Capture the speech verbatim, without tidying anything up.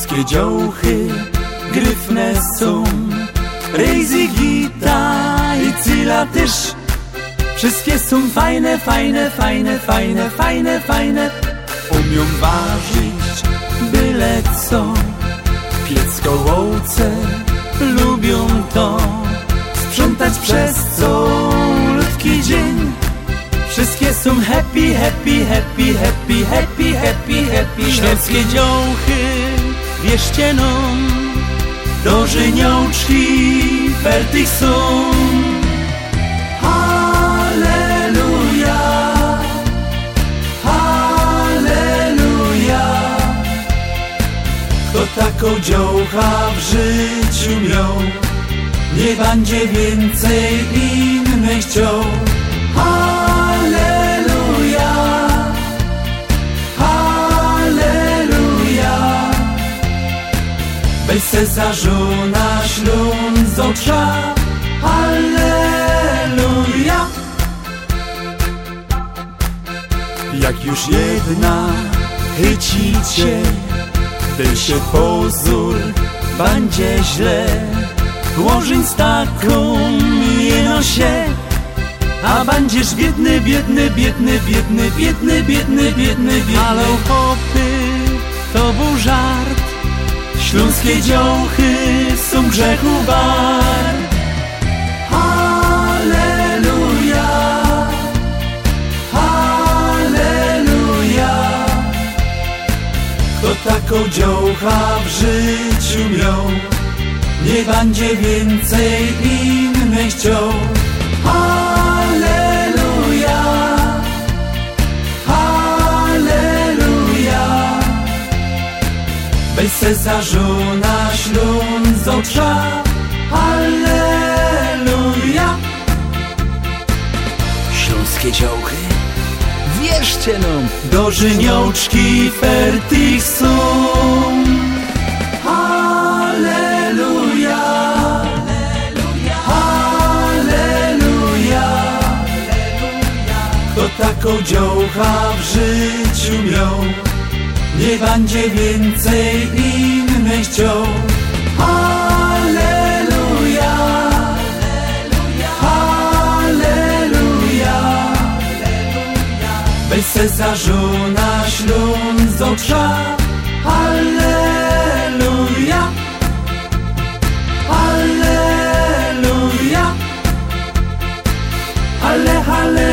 Śląskie dziołchy gryfne są, Rejzy, Gita i Cyla też. Wszystkie są fajne, fajne, fajne, fajne, fajne, fajne. Umią ważyć byle co, piec kołołce lubią to, sprzątać przez całutki dzień. Wszystkie są happy, happy, happy, happy, happy, happy, happy. Śląskie dziołchy, wierzcie nam, do żeniączki fertych są. Halleluja, halleluja. Kto taką dziołcha w życiu miał, nie będzie więcej innych chciał. Halleluja, halleluja. Weź se za żona Ślązą trza. Halleluja. Jak już jedna chycicie, by się pozór będzie źle, łożyń z taką jeno się, a będziesz biedny, biedny, biedny, biedny, biedny, biedny, biedny, biedny. Halo chopy, to był żart, śląskie dziołchy są grzechu wart. Halleluja, halleluja. Kto taką dziołcha w życiu miał, nie będzie więcej innych chciał. Halleluja, halleluja. Weź se za żona Ślązą trza. Halleluja. Śląskie dziołchy, wierzcie nam, do żeniączki fertych są. Halleluja, halleluja. Kto taką dziołcha w życiu miał, nie będzie więcej innych chciał. Halleluja, halleluja. Weź se za żona Ślązą trza. Halleluja, halleluja. Halle, halle.